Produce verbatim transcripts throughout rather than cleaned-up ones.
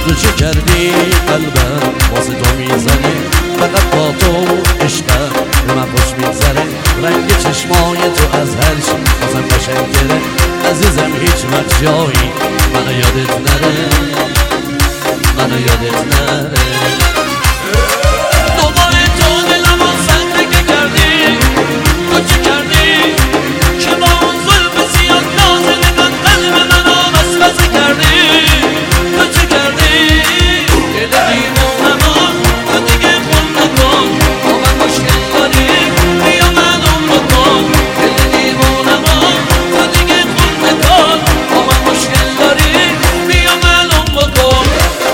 تو چه کردی قلبم واسه تو میزنه فقط با تو عشقم به من خوش میگذره رنگ چشمای تو از هر چی واسم قشنگتره عزیزم هیچ وقت جایی منو یادت نره منو یادت نره دوباره تو دلم و سنده کردی تو چه کردی که با اون ظلم زیاد نازنگان قلب منو وسوسه کردی تو چه کردی دل دیوونم تو دیگه خون نکن با من مشکل داری بیا معلوم بکن دل دیوونم تو دیگه خون نکن با من مشکل داری بیا معلوم بکن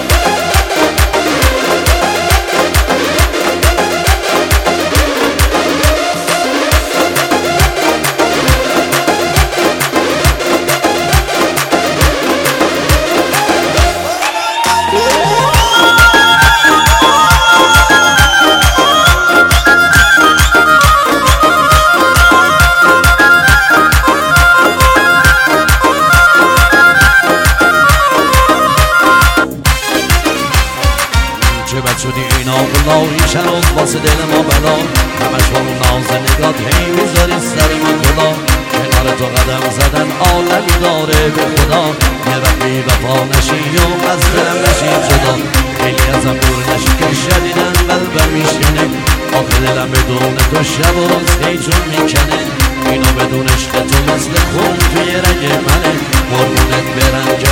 چه بد شدی اینا بلا این شراب واسه دل ما بلا همش با اون ناز نگات هی میذاری سر من خدا کنار تو قدم زدن عالمی داره به خدا یه وقت بی وفا نشی و از دلم نشی جدا خیلی ازم دور نشی که شدیدن قلبم میشکنه آخه دلم بدون تو شب و روز هی جون میکنه اینا بدون عشق تو مثل خون توی رگ منه قربونت برم